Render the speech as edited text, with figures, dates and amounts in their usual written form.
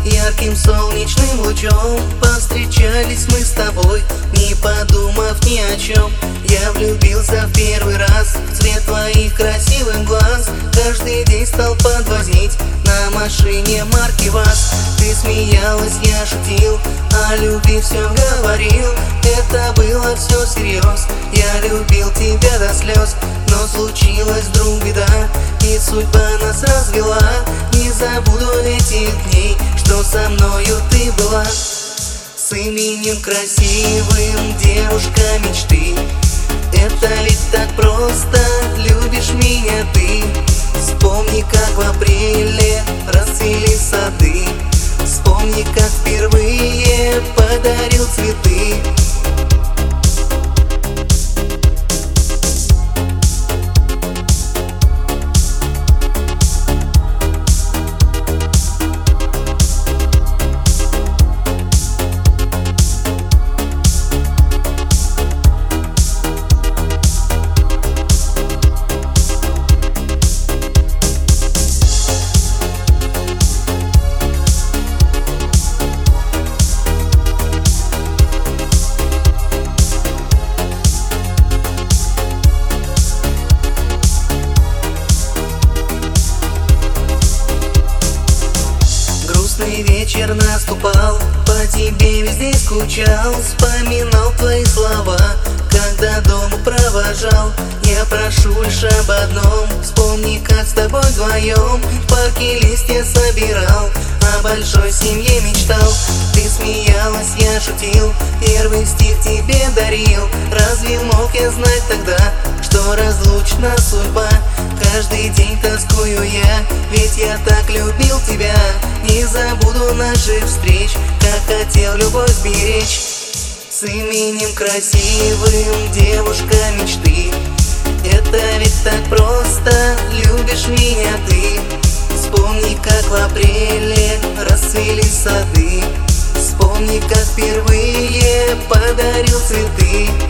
ярким солнечным лучом. Повстречались мы с тобой, не подумав ни о чем. Я влюбился в первый раз в цвет твоих красивых глаз. Каждый день стал подвозить на машине марки ВАЗ. Ты смеялась, я шутил, о любви все говорил. Это было все всерьез, я любил тебя до слез. Но случилась вдруг беда, и судьба нас развела. Не забуду этих дней, что со мною ты была. С именем красивым, девушка мечты. Это ведь так просто, любишь меня ты. Вспомни, как в апреле расцвели сады. Вспомни, как впервые подарил цветы. Вечер наступал, по тебе везде скучал. Вспоминал твои слова, когда дома провожал. Я прошу лишь об одном, вспомни, как с тобой вдвоем в парке листья собирал, о большой семье мечтал. Ты смеялась, я шутил, первый стих тебе дарил. Разве мог я знать тогда, что разлучна судьба? Каждый день тоскую я, ведь я так любил тебя. Не забуду наших встреч, как хотел любовь беречь. С именем красивым, девушка мечты. Это ведь так просто, любишь меня ты. Вспомни, как в апреле расцвели сады. Вспомни, как впервые подарил цветы.